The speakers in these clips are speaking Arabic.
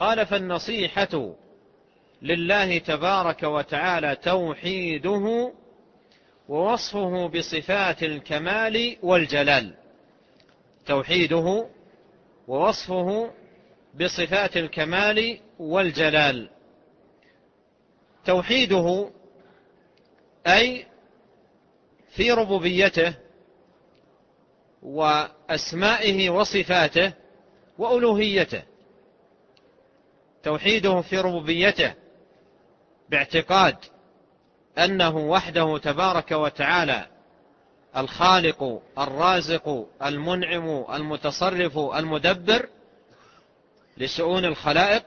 قال: فالنصيحة لله تبارك وتعالى توحيده ووصفه بصفات الكمال والجلال. توحيده ووصفه بصفات الكمال والجلال. توحيده أي في ربوبيته وأسمائه وصفاته وألوهيته. توحيده في ربوبيته باعتقاد أنه وحده تبارك وتعالى الخالق الرازق المنعم المتصرف المدبر لشؤون الخلائق.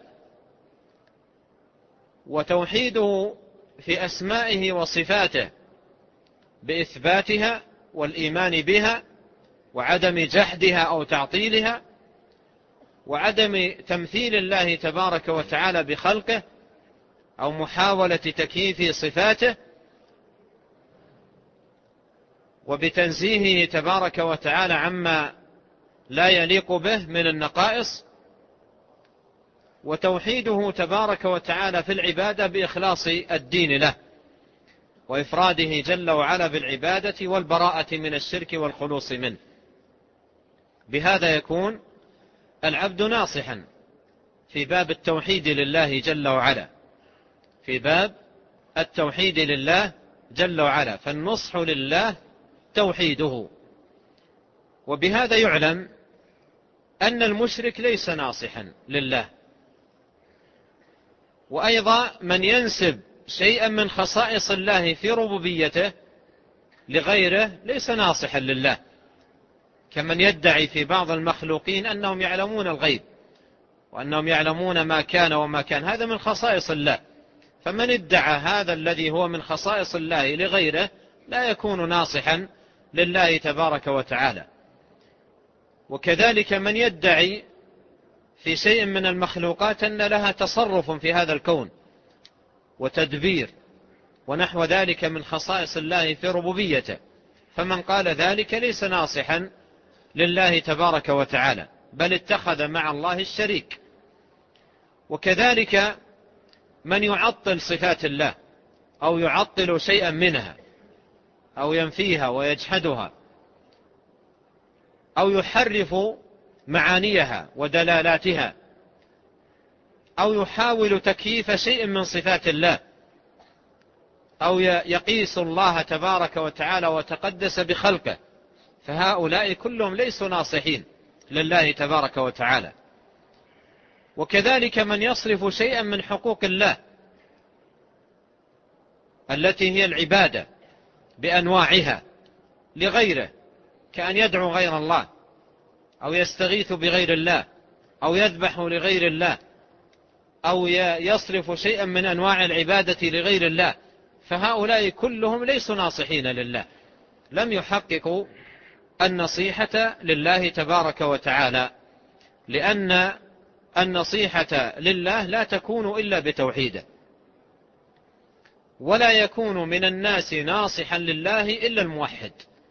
وتوحيده في أسمائه وصفاته بإثباتها والإيمان بها وعدم جحدها أو تعطيلها وعدم تمثيل الله تبارك وتعالى بخلقه أو محاولة تكييف صفاته، وبتنزيهه تبارك وتعالى عما لا يليق به من النقائص. وتوحيده تبارك وتعالى في العبادة بإخلاص الدين له وإفراده جل وعلا بالعبادة والبراءة من الشرك والخلوص منه. بهذا يكون العبد ناصحا في باب التوحيد لله جل وعلا، في باب التوحيد لله جل وعلا. فالنصح لله توحيده. وبهذا يعلم أن المشرك ليس ناصحا لله. وأيضا من ينسب شيئا من خصائص الله في ربوبيته لغيره ليس ناصحا لله، كمن يدعي في بعض المخلوقين أنهم يعلمون الغيب وأنهم يعلمون ما كان وما كان. هذا من خصائص الله، فمن ادعى هذا الذي هو من خصائص الله لغيره لا يكون ناصحا لله تبارك وتعالى. وكذلك من يدعي في شيء من المخلوقات أن لها تصرف في هذا الكون وتدبير ونحو ذلك من خصائص الله في ربوبيته، فمن قال ذلك ليس ناصحا لله تبارك وتعالى، بل اتخذ مع الله الشريك. وكذلك من يعطل صفات الله أو يعطل شيئا منها أو ينفيها ويجحدها أو يحرف معانيها ودلالاتها أو يحاول تكييف شيء من صفات الله أو يقيس الله تبارك وتعالى وتقدس بخلقه، فهؤلاء كلهم ليسوا ناصحين لله تبارك وتعالى. وكذلك من يصرف شيئا من حقوق الله التي هي العبادة بأنواعها لغيره، كأن يدعو غير الله أو يستغيث بغير الله أو يذبح لغير الله أو يصرف شيئا من أنواع العبادة لغير الله، فهؤلاء كلهم ليسوا ناصحين لله، لم يحققوا النصيحة لله تبارك وتعالى، لأن النصيحة لله لا تكون إلا بتوحيده. ولا يكون من الناس ناصحا لله إلا الموحد،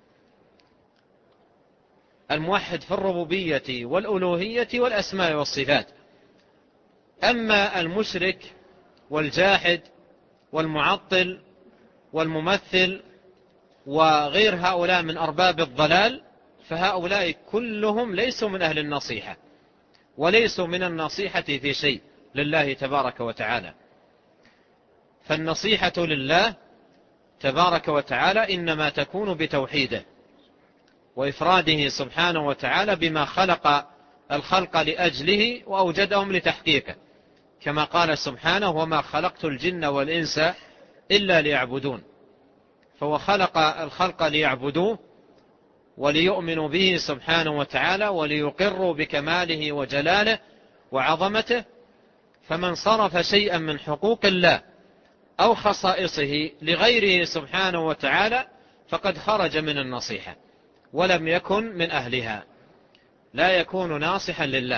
الموحد في الربوبية والألوهية والأسماء والصفات. أما المشرك والجاحد والمعطل والممثل وغير هؤلاء من أرباب الضلال، فهؤلاء كلهم ليسوا من أهل النصيحة وليسوا من النصيحة في شيء لله تبارك وتعالى. فالنصيحة لله تبارك وتعالى إنما تكون بتوحيده وإفراده سبحانه وتعالى بما خلق الخلق لأجله وأوجدهم لتحقيقه، كما قال سبحانه: وما خلقت الجن والإنس إلا ليعبدون. فهو خلق الخلق ليعبدوه وليؤمنوا به سبحانه وتعالى وليقروا بكماله وجلاله وعظمته. فمن صرف شيئا من حقوق الله أو خصائصه لغيره سبحانه وتعالى فقد خرج من النصيحة ولم يكن من أهلها، لا يكون ناصحا لله.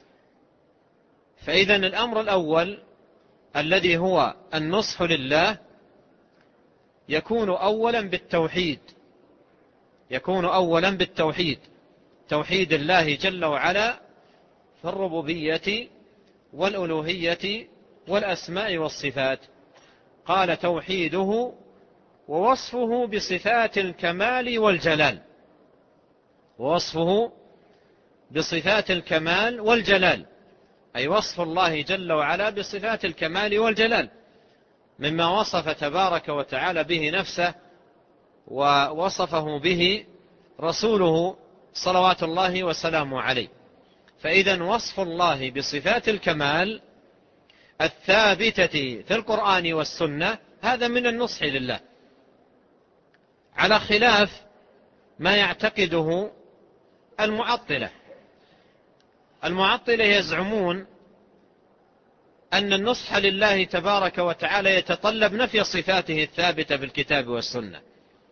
فإذن الأمر الأول الذي هو النصح لله يكون أولا بالتوحيد، يكون أولا بالتوحيد، توحيد الله جل وعلا في الربوبية والألوهية والأسماء والصفات. قال: توحيده ووصفه بصفات الكمال والجلال. ووصفه بصفات الكمال والجلال، أي وصف الله جل وعلا بصفات الكمال والجلال، مما وصف تبارك وتعالى به نفسه ووصفه به رسوله صلوات الله وسلامه عليه. فإذا وصف الله بصفات الكمال الثابتة في القرآن والسنة هذا من النصح لله، على خلاف ما يعتقده المعطلة. المعطلة يزعمون أن النصح لله تبارك وتعالى يتطلب نفي صفاته الثابتة بالكتاب والسنة،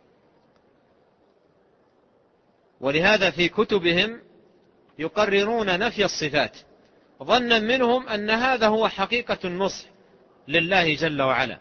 ولهذا في كتبهم يقررون نفي الصفات ظنا منهم أن هذا هو حقيقة النصح لله جل وعلا،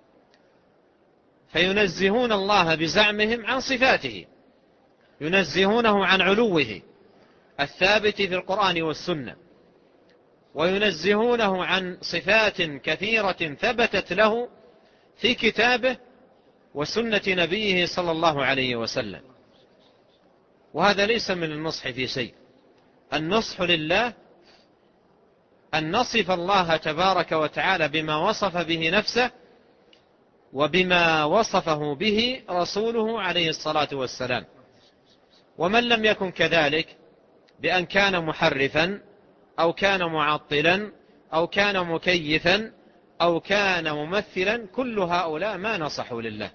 فينزهون الله بزعمهم عن صفاته، ينزهونه عن علوه الثابت في القرآن والسنة، وينزهونه عن صفات كثيرة ثبتت له في كتابه وسنة نبيه صلى الله عليه وسلم. وهذا ليس من النصح في شيء. النصح لله أن نصف الله تبارك وتعالى بما وصف به نفسه وبما وصفه به رسوله عليه الصلاة والسلام. ومن لم يكن كذلك بأن كان محرفا أو كان معطلا أو كان مكيفا أو كان ممثلا، كل هؤلاء ما نصحوا لله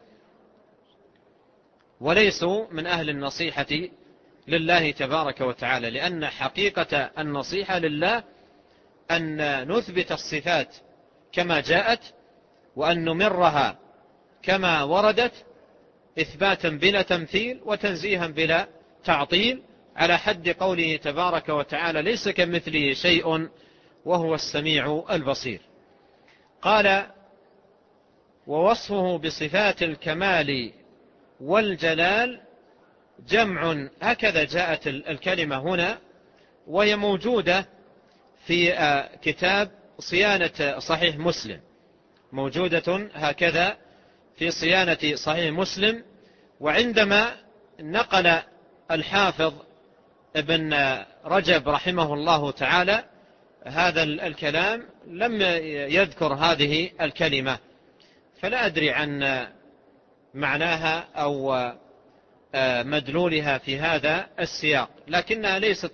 وليسوا من أهل النصيحة لله تبارك وتعالى، لأن حقيقة النصيحة لله أن نثبت الصفات كما جاءت وأن نمرها كما وردت إثباتا بلا تمثيل وتنزيها بلا تعطيل، على حد قوله تبارك وتعالى: ليس كمثله شيء وهو السميع البصير. قال: ووصفه بصفات الكمال والجلال جمع، هكذا جاءت الكلمة هنا، وهي موجودة في كتاب صيانة صحيح مسلم، موجودة هكذا في صيانة صحيح مسلم. وعندما نقل الحافظ ابن رجب رحمه الله تعالى هذا الكلام لم يذكر هذه الكلمة، فلا أدري عن معناها أو مدلولها في هذا السياق، لكنها ليست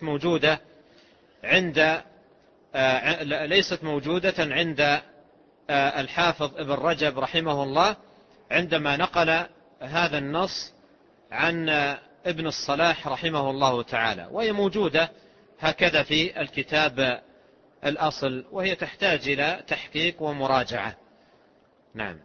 موجودة عند الحافظ ابن رجب رحمه الله عندما نقل هذا النص عن ابن الصلاح رحمه الله تعالى، وهي موجودة هكذا في الكتاب الأصل، وهي تحتاج إلى تحقيق ومراجعة. نعم.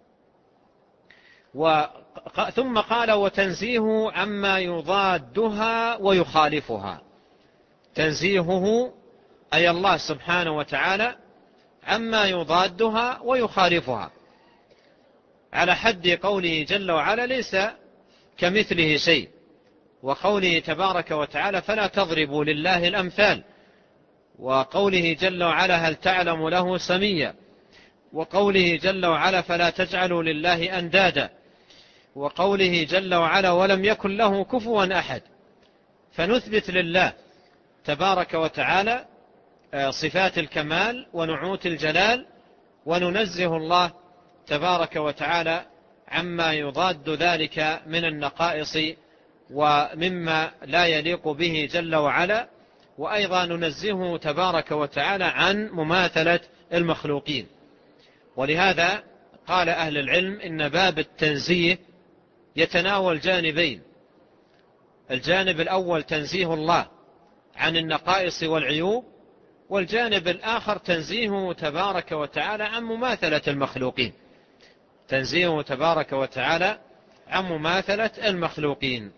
ثم قال: وتنزيهه عما يضادها ويخالفها. تنزيهه أي الله سبحانه وتعالى عما يضادها ويخالفها، على حد قوله جل وعلا: ليس كمثله شيء، وقوله تبارك وتعالى: فلا تضربوا لله الأمثال، وقوله جل وعلا: هل تعلم له سميا، وقوله جل وعلا: فلا تجعلوا لله أندادا، وقوله جل وعلا: ولم يكن له كفوا أحد. فنثبت لله تبارك وتعالى صفات الكمال ونعوت الجلال، وننزه الله تبارك وتعالى عما يضاد ذلك من النقائص ومما لا يليق به جل وعلا، وأيضا ننزهه تبارك وتعالى عن مماثلة المخلوقين. ولهذا قال أهل العلم إن باب التنزيه يتناول جانبين: الجانب الأول تنزيه الله عن النقائص والعيوب، والجانب الآخر تنزيهه تبارك وتعالى عن مماثلة المخلوقين، تنزيهه تبارك وتعالى عن مماثلة المخلوقين.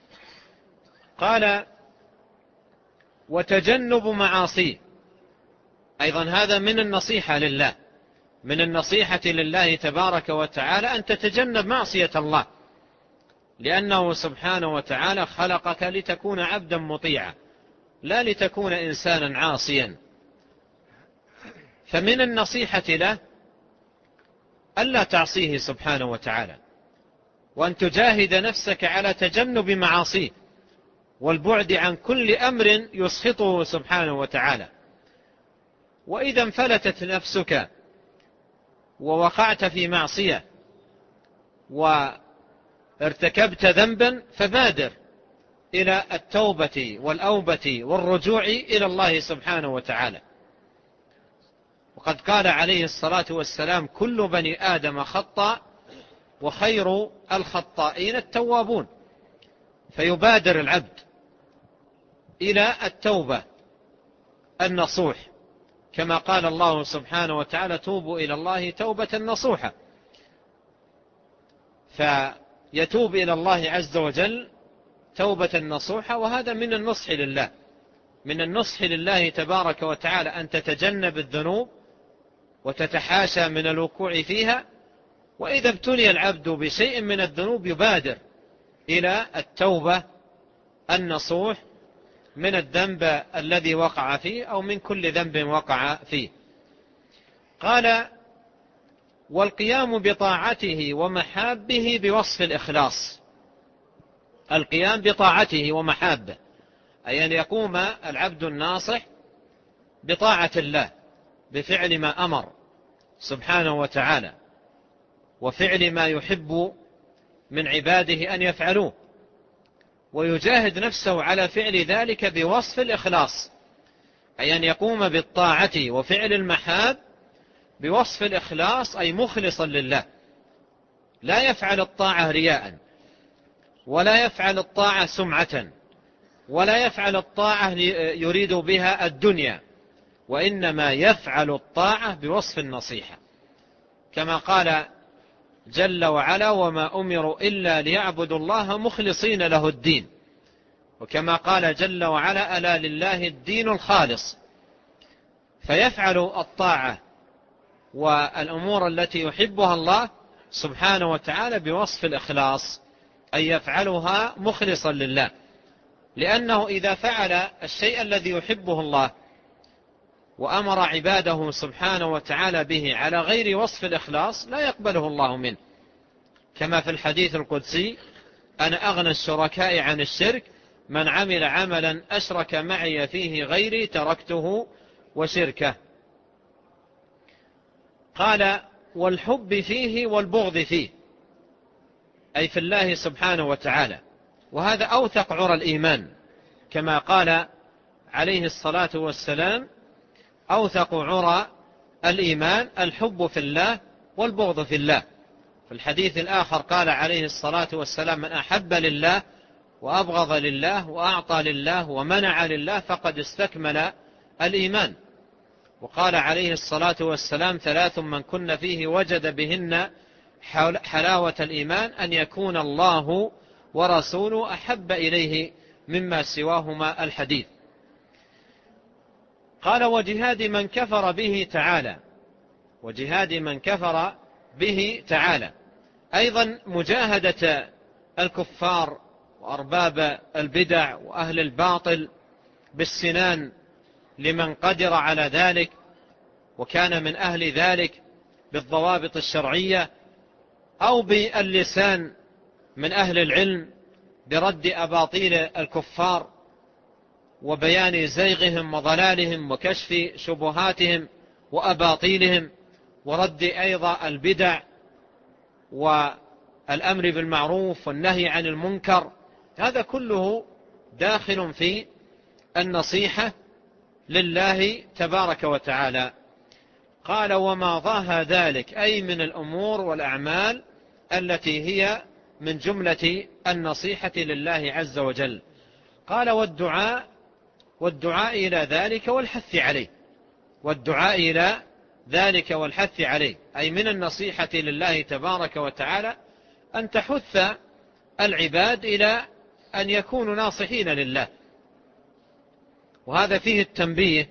قال: وتجنب معاصيه، أيضا هذا من النصيحة لله، من النصيحة لله تبارك وتعالى أن تتجنب معصية الله، لأنه سبحانه وتعالى خلقك لتكون عبدا مطيعا لا لتكون إنسانا عاصيا. فمن النصيحة له ألا تعصيه سبحانه وتعالى، وأن تجاهد نفسك على تجنب معاصيه والبعد عن كل أمر يسخطه سبحانه وتعالى. وإذا انفلتت نفسك ووقعت في معصية وارتكبت ذنبا فبادر إلى التوبة والأوبة والرجوع إلى الله سبحانه وتعالى. وقد قال عليه الصلاة والسلام: كل بني آدم خطأ وخير الخطائين التوابون. فيبادر العبد إلى التوبة النصوح، كما قال الله سبحانه وتعالى: توبوا إلى الله توبة نصوحة. فيتوب إلى الله عز وجل توبة نصوحة، وهذا من النصح لله، من النصح لله تبارك وتعالى أن تتجنب الذنوب وتتحاشى من الوقوع فيها. وإذا ابتلي العبد بشيء من الذنوب يبادر إلى التوبة النصوح من الذنب الذي وقع فيه أو من كل ذنب وقع فيه. قال: والقيام بطاعته ومحابه بوصف الإخلاص. القيام بطاعته ومحابه أي أن يقوم العبد الناصح بطاعة الله بفعل ما أمر سبحانه وتعالى وفعل ما يحب من عباده أن يفعلوه، ويجاهد نفسه على فعل ذلك بوصف الإخلاص، أي أن يقوم بالطاعة وفعل المحاب بوصف الإخلاص، أي مخلصا لله، لا يفعل الطاعة رياء، ولا يفعل الطاعة سمعة، ولا يفعل الطاعة يريد بها الدنيا، وإنما يفعل الطاعة بوصف النصيحة، كما قال جل وعلا: وما أمروا إلا ليعبدوا الله مخلصين له الدين. وكما قال جل وعلا: ألا لله الدين الخالص. فيفعل الطاعة والأمور التي يحبها الله سبحانه وتعالى بوصف الإخلاص، أي يفعلها مخلصا لله، لأنه إذا فعل الشيء الذي يحبه الله وأمر عباده سبحانه وتعالى به على غير وصف الإخلاص لا يقبله الله منه، كما في الحديث القدسي: أنا أغنى الشركاء عن الشرك، من عمل عملا أشرك معي فيه غيري تركته وشركه. قال: والحب فيه والبغض فيه، أي في الله سبحانه وتعالى، وهذا أوثق عرى الإيمان، كما قال عليه الصلاة والسلام: أوثق عرى الإيمان الحب في الله والبغض في الله. في الحديث الآخر قال عليه الصلاة والسلام: من أحب لله وأبغض لله وأعطى لله ومنع لله فقد استكمل الإيمان. وقال عليه الصلاة والسلام: ثلاث من كن فيه وجد بهن حلاوة الإيمان، أن يكون الله ورسوله أحب إليه مما سواهما. الحديث. قال: وجهاد من كفر به تعالى، وجهاد من كفر به تعالى، أيضا مجاهدة الكفار وأرباب البدع وأهل الباطل بالسنان لمن قدر على ذلك وكان من أهل ذلك بالضوابط الشرعية، أو باللسان من أهل العلم برد أباطيل الكفار وبيان زيغهم وضلالهم وكشف شبهاتهم وأباطيلهم، ورد أيضا البدع والأمر بالمعروف والنهي عن المنكر. هذا كله داخل في النصيحة لله تبارك وتعالى. قال: وما ضاها ذلك، أي من الأمور والأعمال التي هي من جملة النصيحة لله عز وجل. قال: والدعاء إلى ذلك والحث عليه، والدعاء إلى ذلك والحث عليه، أي من النصيحة لله تبارك وتعالى أن تحث العباد إلى أن يكونوا ناصحين لله. وهذا فيه التنبيه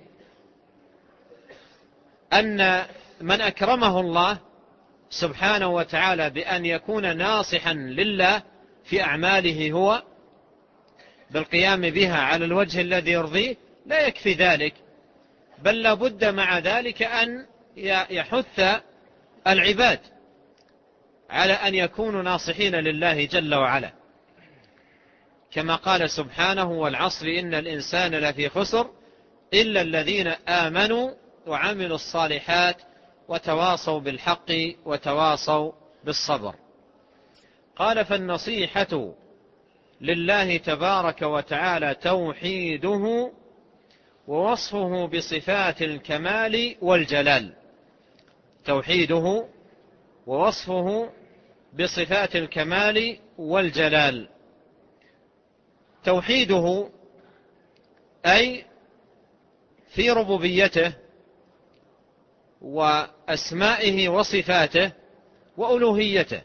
أن من أكرمه الله سبحانه وتعالى بأن يكون ناصحا لله في أعماله هو بالقيام بها على الوجه الذي يرضيه، لا يكفي ذلك، بل لابد مع ذلك أن يحث العباد على أن يكونوا ناصحين لله جل وعلا، كما قال سبحانه: والعصر إن الإنسان لفي خسر إلا الذين آمنوا وعملوا الصالحات وتواصوا بالحق وتواصوا بالصبر. قال: فالنصيحة لله تبارك وتعالى توحيده ووصفه بصفات الكمال والجلال. توحيده ووصفه بصفات الكمال والجلال. توحيده أي في ربوبيته وأسمائه وصفاته وألوهيته.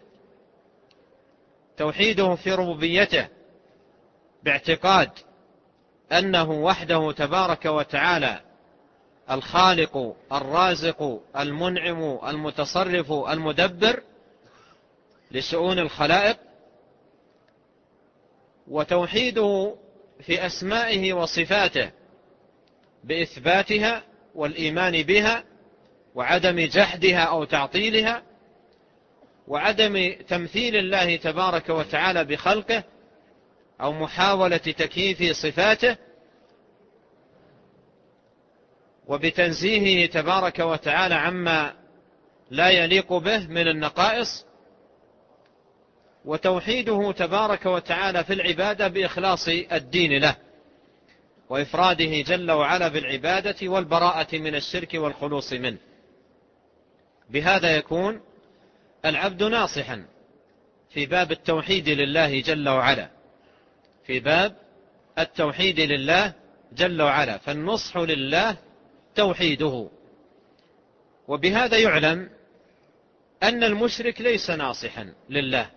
توحيده في ربوبيته باعتقاد أنه وحده تبارك وتعالى الخالق الرازق المنعم المتصرف المدبر لشؤون الخلائق. وتوحيده في أسمائه وصفاته بإثباتها والإيمان بها وعدم جحدها أو تعطيلها، وعدم تمثيل الله تبارك وتعالى بخلقه أو محاولة تكييف صفاته، وبتنزيهه تبارك وتعالى عما لا يليق به من النقائص. وتوحيده تبارك وتعالى في العبادة بإخلاص الدين له وإفراده جل وعلا بالعبادة والبراءة من الشرك والخلوص منه. بهذا يكون العبد ناصحا في باب التوحيد لله جل وعلا، في باب التوحيد لله جل وعلا. فالنصح لله توحيده. وبهذا يعلم أن المشرك ليس ناصحا لله.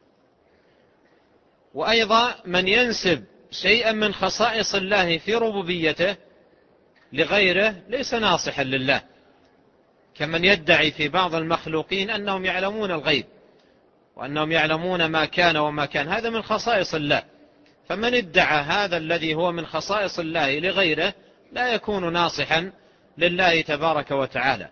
وأيضا من ينسب شيئا من خصائص الله في ربوبيته لغيره ليس ناصحا لله، كمن يدعي في بعض المخلوقين أنهم يعلمون الغيب وأنهم يعلمون ما كان وما كان. هذا من خصائص الله، فمن ادعى هذا الذي هو من خصائص الله لغيره لا يكون ناصحا لله تبارك وتعالى.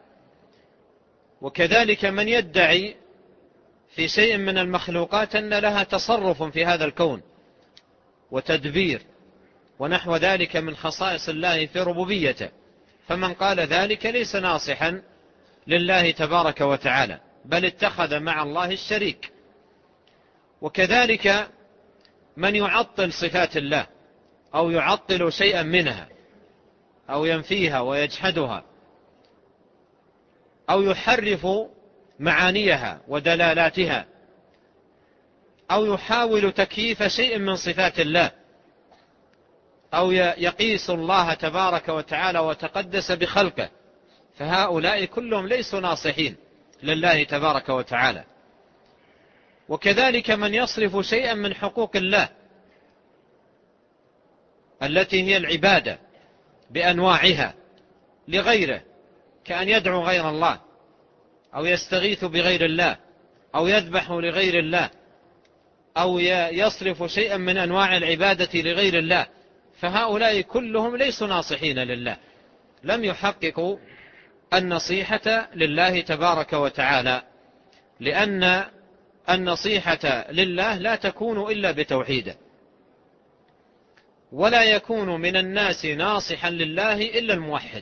وكذلك من يدعي في شيء من المخلوقات أن لها تصرف في هذا الكون وتدبير ونحو ذلك من خصائص الله في ربوبيته، فمن قال ذلك ليس ناصحا لله تبارك وتعالى، بل اتخذ مع الله الشريك. وكذلك من يعطل صفات الله أو يعطل شيئا منها أو ينفيها ويجحدها أو يحرف معانيها ودلالاتها أو يحاول تكييف شيء من صفات الله أو يقيس الله تبارك وتعالى وتقدس بخلقه، فهؤلاء كلهم ليسوا ناصحين لله تبارك وتعالى. وكذلك من يصرف شيئا من حقوق الله التي هي العبادة بأنواعها لغيره، كأن يدعو غير الله أو يستغيث بغير الله أو يذبح لغير الله أو يصرف شيئا من أنواع العبادة لغير الله، فهؤلاء كلهم ليسوا ناصحين لله، لم يحققوا النصيحة لله تبارك وتعالى، لأن النصيحة لله لا تكون إلا بتوحيده. ولا يكون من الناس ناصحا لله إلا الموحد،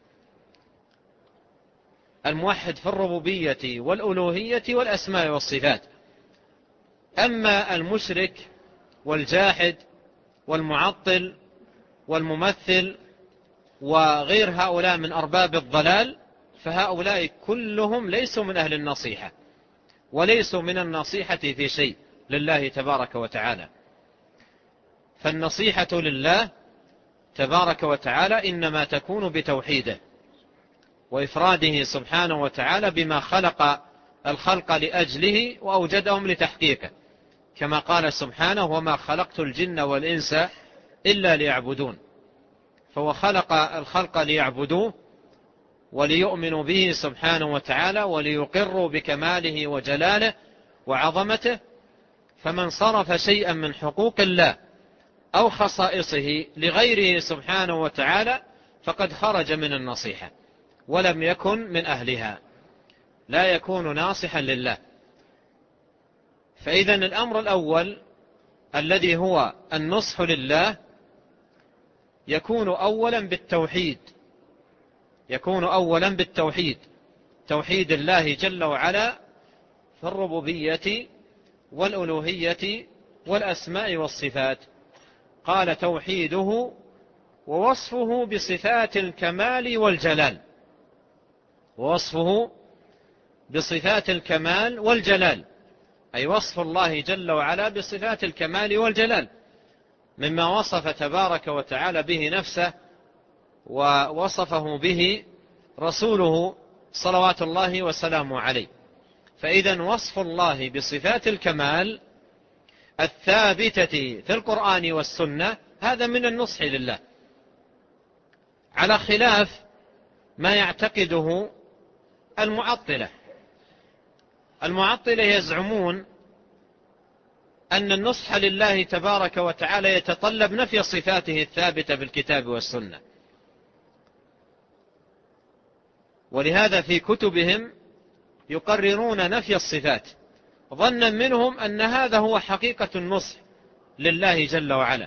الموحد في الربوبية والألوهية والأسماء والصفات. أما المشرك والجاحد والمعطل والممثل وغير هؤلاء من أرباب الضلال، فهؤلاء كلهم ليسوا من أهل النصيحة وليسوا من النصيحة في شيء لله تبارك وتعالى. فالنصيحة لله تبارك وتعالى إنما تكون بتوحيده وإفراده سبحانه وتعالى بما خلق الخلق لأجله وأوجدهم لتحقيقه، كما قال سبحانه: وما خلقت الجن والإنس إلا ليعبدون. فهو خلق الخلق ليعبدوه وليؤمنوا به سبحانه وتعالى وليقروا بكماله وجلاله وعظمته. فمن صرف شيئا من حقوق الله أو خصائصه لغيره سبحانه وتعالى فقد خرج من النصيحة ولم يكن من أهلها، لا يكون ناصحا لله. فإذا الأمر الأول الذي هو النصح لله يكون أولا بالتوحيد، يكون أولا بالتوحيد، توحيد الله جل وعلا في الربوبية والألوهية والأسماء والصفات. قال توحيده ووصفه بصفات الكمال والجلال، ووصفه بصفات الكمال والجلال، أي وصف الله جل وعلا بصفات الكمال والجلال، مما وصف تبارك وتعالى به نفسه ووصفه به رسوله صلوات الله وسلامه عليه. فإذا وصف الله بصفات الكمال الثابتة في القرآن والسنة هذا من النصح لله، على خلاف ما يعتقده المعطلة. المعطلة يزعمون أن النصح لله تبارك وتعالى يتطلب نفي صفاته الثابتة في الكتاب والسنة، ولهذا في كتبهم يقررون نفي الصفات ظنا منهم أن هذا هو حقيقة النصح لله جل وعلا،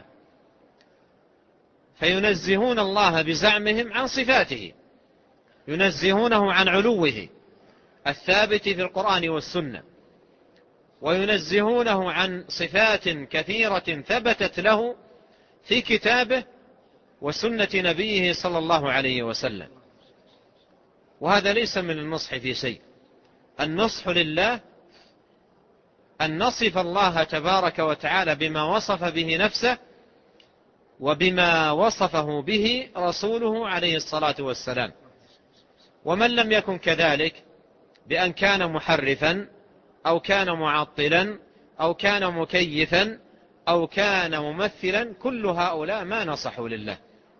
فينزهون الله بزعمهم عن صفاته، ينزهونه عن علوه الثابت في القرآن والسنة، وينزهونه عن صفات كثيرة ثبتت له في كتابه وسنة نبيه صلى الله عليه وسلم. وهذا ليس من النصح في شيء. النصح لله أن نصف الله تبارك وتعالى بما وصف به نفسه وبما وصفه به رسوله عليه الصلاة والسلام. ومن لم يكن كذلك بأن كان محرفا أو كان معطلا أو كان مكيفا أو كان ممثلا، كل هؤلاء ما نصحوا لله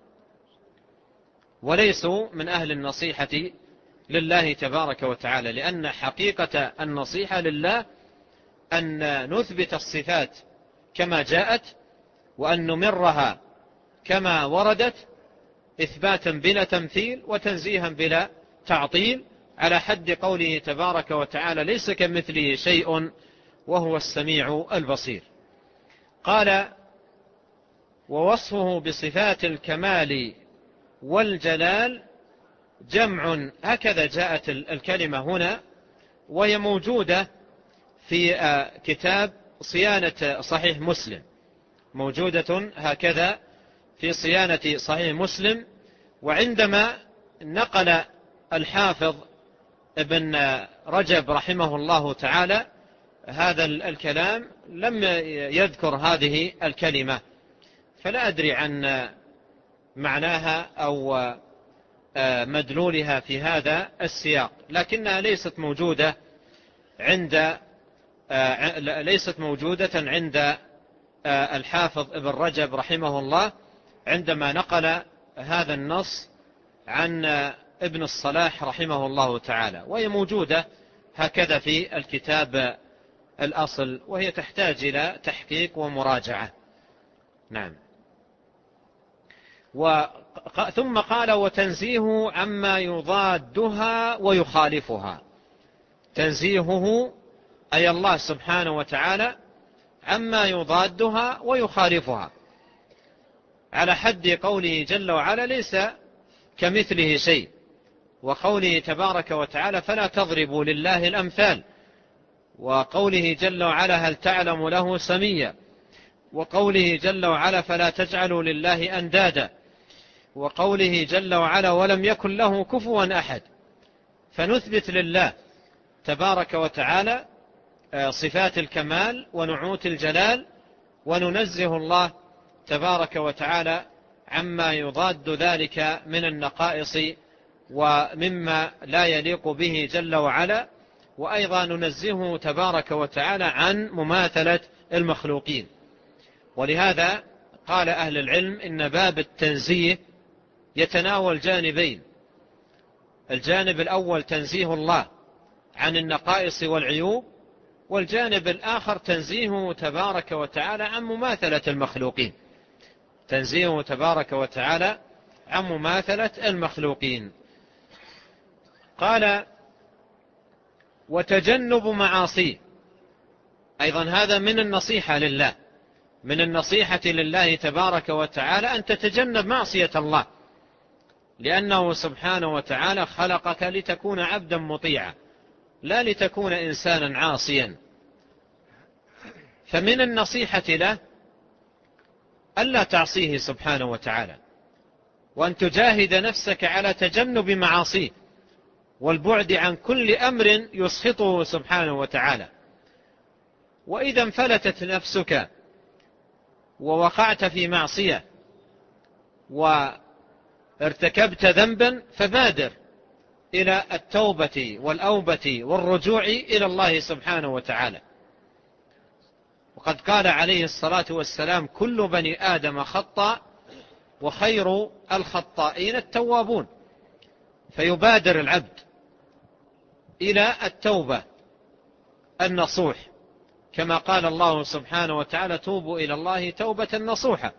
وليسوا من أهل النصيحة لله تبارك وتعالى، لأن حقيقة النصيحة لله أن نثبت الصفات كما جاءت وأن نمرها كما وردت إثباتا بلا تمثيل وتنزيها بلا تعطيل، على حد قوله تبارك وتعالى ليس كمثله شيء وهو السميع البصير. قال ووصفه بصفات الكمال والجلال جمع، هكذا جاءت الكلمة هنا، وهي موجودة في كتاب صيانة صحيح مسلم، موجودة هكذا في صيانة صحيح مسلم. وعندما نقل الحافظ ابن رجب رحمه الله تعالى هذا الكلام لم يذكر هذه الكلمة، فلا أدري عن معناها أو مدلولها في هذا السياق، لكنها ليست موجودة عند الحافظ ابن رجب رحمه الله عندما نقل هذا النص عن ابن الصلاح رحمه الله تعالى، وهي موجودة هكذا في الكتاب الأصل، وهي تحتاج إلى تحقيق ومراجعة. نعم. ثم قال وتنزيهه عما يضادها ويخالفها، تنزيهه أي الله سبحانه وتعالى عما يضادها ويخالفها، على حد قوله جل وعلا ليس كمثله شيء، وقوله تبارك وتعالى فلا تضربوا لله الأمثال، وقوله جل وعلا هل تعلم له سميا، وقوله جل وعلا فلا تجعلوا لله أندادا، وقوله جل وعلا ولم يكن له كفوا أحد. فنثبت لله تبارك وتعالى صفات الكمال ونعوت الجلال، وننزه الله تبارك وتعالى عما يضاد ذلك من النقائص ومما لا يليق به جل وعلا، وأيضا ننزهه تبارك وتعالى عن مماثلة المخلوقين. ولهذا قال أهل العلم إن باب التنزيه يتناول جانبين: الجانب الأول تنزيه الله عن النقائص والعيوب، والجانب الآخر تنزيهه تبارك وتعالى عن مماثلة المخلوقين، تنزيهه تبارك وتعالى عن مماثلة المخلوقين. قال وتجنب معاصيه، أيضا هذا من النصيحة لله، من النصيحة لله تبارك وتعالى أن تتجنب معصية الله، لأنه سبحانه وتعالى خلقك لتكون عبدا مطيعا لا لتكون إنسانا عاصيا. فمن النصيحة له ألا تعصيه سبحانه وتعالى، وأن تجاهد نفسك على تجنب معاصيه والبعد عن كل أمر يسخطه سبحانه وتعالى. وإذا انفلتت نفسك ووقعت في معصية وارتكبت ذنبا فبادر إلى التوبة والأوبة والرجوع إلى الله سبحانه وتعالى. وقد قال عليه الصلاة والسلام كل بني آدم خطأ وخير الخطائين التوابون، فيبادر العبد إلى التوبة النصوح، كما قال الله سبحانه وتعالى توبوا إلى الله توبة نصوحة،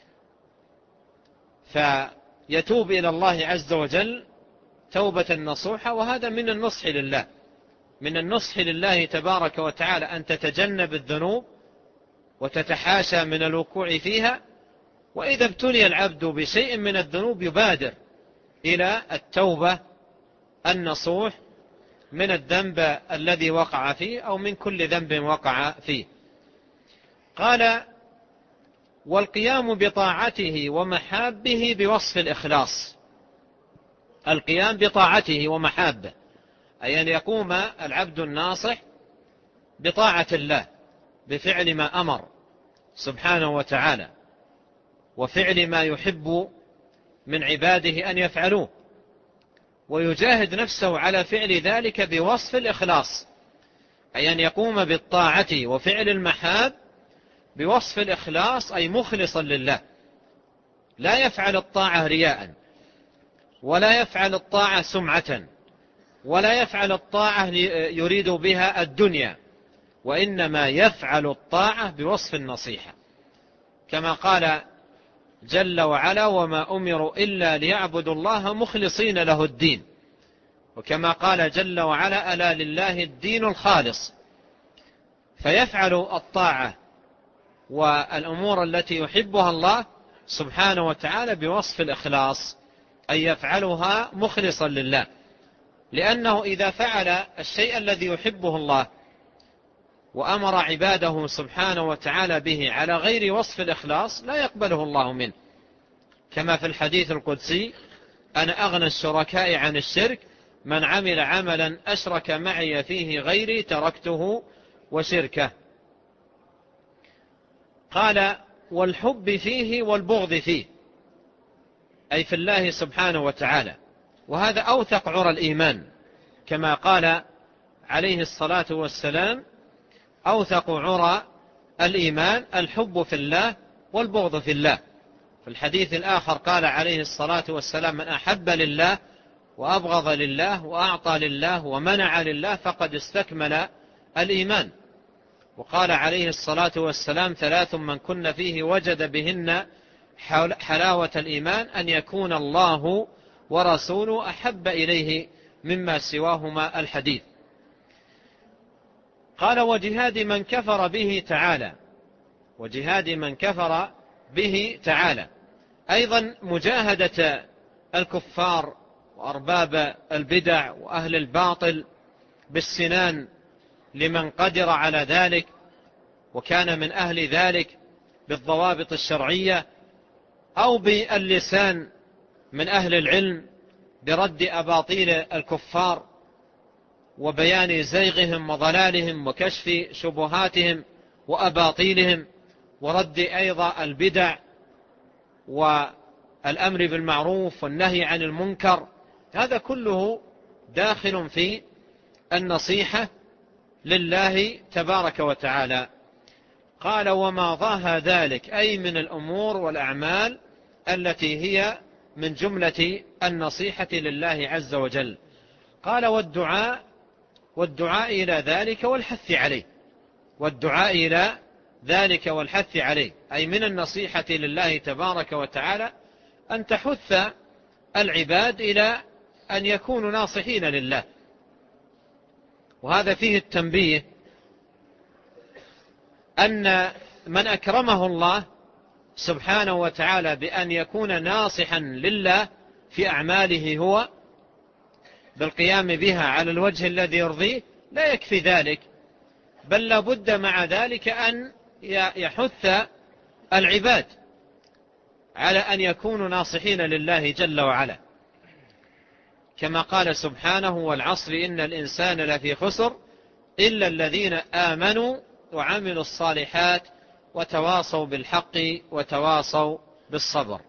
فيتوب إلى الله عز وجل توبة نصوحة. وهذا من النصح لله، من النصح لله تبارك وتعالى أن تتجنب الذنوب وتتحاشى من الوقوع فيها، وإذا ابتلي العبد بشيء من الذنوب يبادر إلى التوبة النصوح من الذنب الذي وقع فيه أو من كل ذنب وقع فيه. قال والقيام بطاعته ومحابه بوصف الإخلاص، القيام بطاعته ومحابه أي أن يقوم العبد الناصح بطاعة الله بفعل ما أمر سبحانه وتعالى وفعل ما يحب من عباده أن يفعلوه، ويجاهد نفسه على فعل ذلك بوصف الإخلاص، أي أن يقوم بالطاعة وفعل المحاب بوصف الإخلاص أي مخلصا لله، لا يفعل الطاعة رياء ولا يفعل الطاعة سمعة ولا يفعل الطاعة يريد بها الدنيا، وإنما يفعل الطاعة بوصف النصيحة، كما قال جل وعلا وما أمروا إلا ليعبدوا الله مخلصين له الدين، وكما قال جل وعلا ألا لله الدين الخالص. فيفعل الطاعة والأمور التي يحبها الله سبحانه وتعالى بوصف الإخلاص، أي يفعلها مخلصا لله، لأنه إذا فعل الشيء الذي يحبه الله وأمر عباده سبحانه وتعالى به على غير وصف الإخلاص لا يقبله الله منه، كما في الحديث القدسي أنا أغنى الشركاء عن الشرك من عمل عملا أشرك معي فيه غيري تركته وشركه. قال والحب فيه والبغض فيه أي في الله سبحانه وتعالى، وهذا أوثق عرى الإيمان، كما قال عليه الصلاة والسلام أوثق عرى الإيمان الحب في الله والبغض في الله. في الحديث الآخر قال عليه الصلاة والسلام من أحب لله وأبغض لله وأعطى لله ومنع لله فقد استكمل الإيمان. وقال عليه الصلاة والسلام ثلاث من كن فيه وجد بهن حلاوة الإيمان أن يكون الله ورسوله أحب إليه مما سواهما الحديث. قال وجهاد من كفر به تعالى، وجهاد من كفر به تعالى أيضا مجاهدة الكفار وأرباب البدع وأهل الباطل بالسنان لمن قدر على ذلك وكان من أهل ذلك بالضوابط الشرعية، أو باللسان من أهل العلم برد أباطيل الكفار وبيان زيغهم وضلالهم وكشف شبهاتهم وأباطيلهم، ورد أيضا البدع والأمر بالمعروف والنهي عن المنكر، هذا كله داخل في النصيحة لله تبارك وتعالى. قال وما ضاها ذلك أي من الأمور والأعمال التي هي من جملة النصيحة لله عز وجل. قال والدعاء إلى ذلك والحث عليه، والدعاء إلى ذلك والحث عليه أي من النصيحة لله تبارك وتعالى أن تحث العباد إلى أن يكونوا ناصحين لله. وهذا فيه التنبيه أن من أكرمه الله سبحانه وتعالى بأن يكون ناصحا لله في أعماله هو بالقيام بها على الوجه الذي يرضيه، لا يكفي ذلك، بل لابد مع ذلك أن يحث العباد على أن يكونوا ناصحين لله جل وعلا، كما قال سبحانه: والعصر إن الإنسان لفي خسر إلا الذين آمنوا وعملوا الصالحات وتواصوا بالحق وتواصوا بالصبر.